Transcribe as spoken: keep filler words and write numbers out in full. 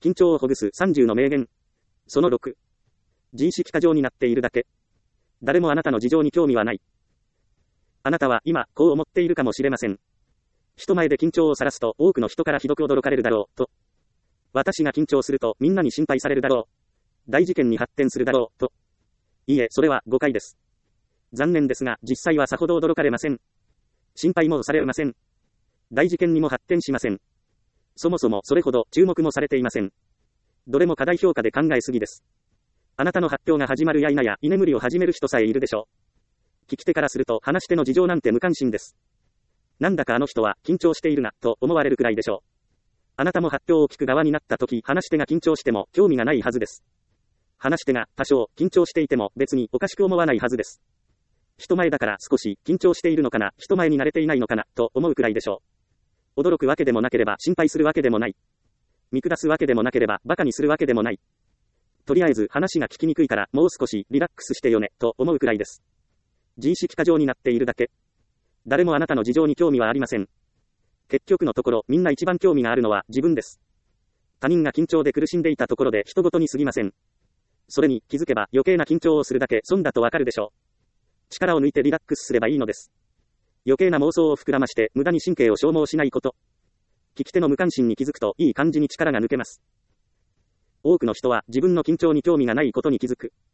緊張をほぐすさんじゅうの名言。そのろく。自意識過剰になっているだけ。誰もあなたの事情に興味はない。あなたは今、こう思っているかもしれません。人前で緊張を晒すと多くの人からひどく驚かれるだろう、と。私が緊張するとみんなに心配されるだろう。大事件に発展するだろう、と。いいえ、それは誤解です。残念ですが、実際はさほど驚かれません。心配もされません。大事件にも発展しません。そもそもそれほど注目もされていません。どれも過大評価で考えすぎです。あなたの発表が始まるや否や居眠りを始める人さえいるでしょう。聞き手からすると話し手の事情なんて無関心です。なんだかあの人は緊張しているな、と思われるくらいでしょう。あなたも発表を聞く側になった時、話し手が緊張しても興味がないはずです。話し手が多少緊張していても別におかしく思わないはずです。人前だから少し緊張しているのかな、人前に慣れていないのかな、と思うくらいでしょう。驚くわけでもなければ心配するわけでもない。見下すわけでもなければ馬鹿にするわけでもない。とりあえず話が聞きにくいからもう少しリラックスしてよね、と思うくらいです。自意識過剰になっているだけ。誰もあなたの事情に興味はありません。結局のところみんな一番興味があるのは自分です。他人が緊張で苦しんでいたところで人事に過ぎません。それに気づけば余計な緊張をするだけ損だとわかるでしょう。力を抜いてリラックスすればいいのです。余計な妄想を膨らまして無駄に神経を消耗しないこと。聞き手の無関心に気づくといい感じに力が抜けます。多くの人は自分の緊張に興味がないことに気づく。